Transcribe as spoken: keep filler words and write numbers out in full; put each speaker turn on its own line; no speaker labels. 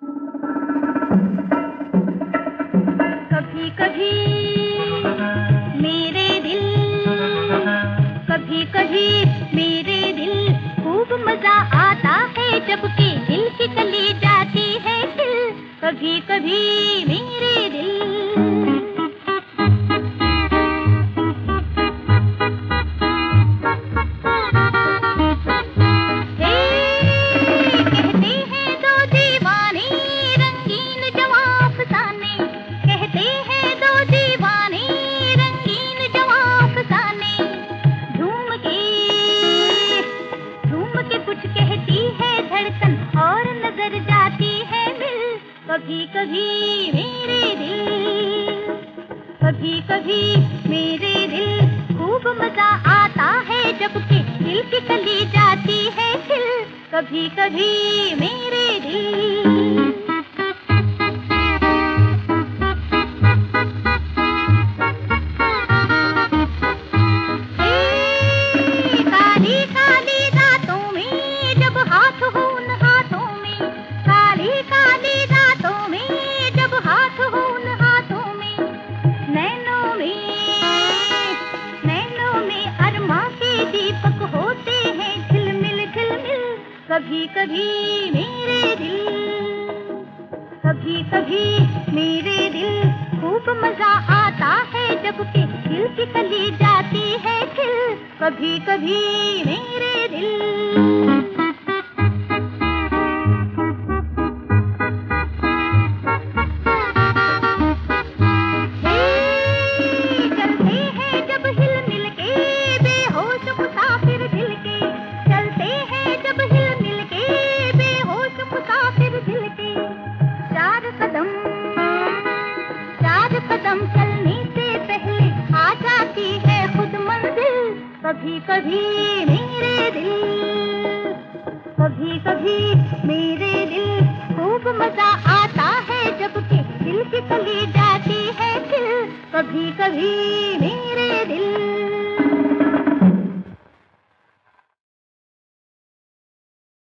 कभी कभी मेरे दिल, कभी कभी मेरे दिल, खूब मजा आता है जबकि दिल की चली जाती है दिल। कभी कभी मेरे दिल, कभी कभी मेरे दिल, कभी कभी मेरे दिल, खूब मजा आता है जबकि दिल की चली जाती है दिल। कभी कभी मेरे दिल, काली काली रातों में जब हाथ हो उन हाथों में, काली काली रातों में जब हाथ हो उन हाथों में, नैनों में नैनों में अरमा के दीपक होते हैं झिलमिल झिलमिल। कभी कभी मेरे दिल, कभी कभी मेरे दिल, खूब मजा आता है जबकि दिल की चली जाती है दिल। कभी कभी मेरे दिल, कदम चलने से पहले आ जाती है खुद मंजिल। कभी कभी मेरे दिल, कभी कभी मेरे दिल, खूब मजा आता है जबकि दिल की चली जाती है दिल। कभी कभी मेरे दिल।